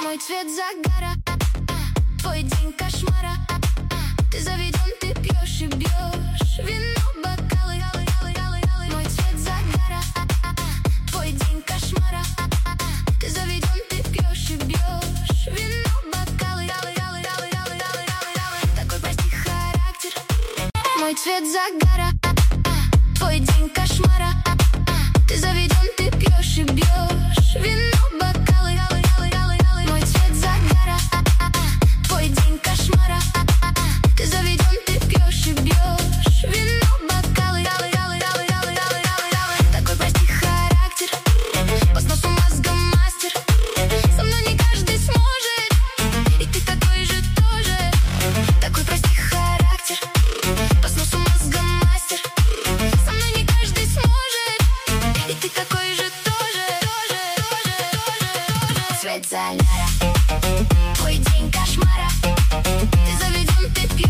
Мой цвет загара, твой день кошмара. Ты заведен, ты пьешь и бьешь вино, бокалы. Мой цвет загара, твой день кошмара. Ты заведен, ты пьешь и бьешь вино, бокалы. Такой, прости, характер. Мой цвет загара, твой день кошмара. Ты заведен, ты пьешь и бьешь вино, бокалы. Мой цвет загара, твой день кошмара. Ты заведен, ты пьешь и бьешь вино, бокалы. Такой, прости, характер. По сносу мозга мастер. Со мной не каждый сможет, и ты такой же тоже. Такой, прости, характер. По сносу мозга мастер. Со мной не каждый сможет, и ты такой же тоже. Цвет загара, твой день кошмара. Ты заведен, ты пьешь